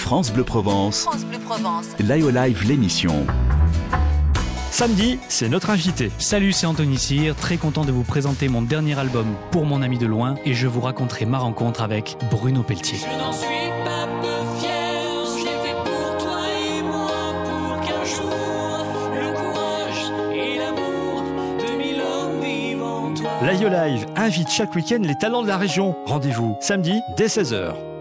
France Bleu Provence. France Bleu Provence. Live Live l'émission. Samedi, c'est notre invité. Salut, c'est Anthony Cyr, très content de vous présenter mon dernier album Pour mon ami de loin et je vous raconterai ma rencontre avec Bruno Pelletier. Je n'en suis pas peu fier, je l'ai fait pour toi et moi, pour qu'un jour, le courage et l'amour de 1000 hommes vivent en toi. L'Aïe Live invite chaque week-end les talents de la région. Rendez-vous samedi dès 16h.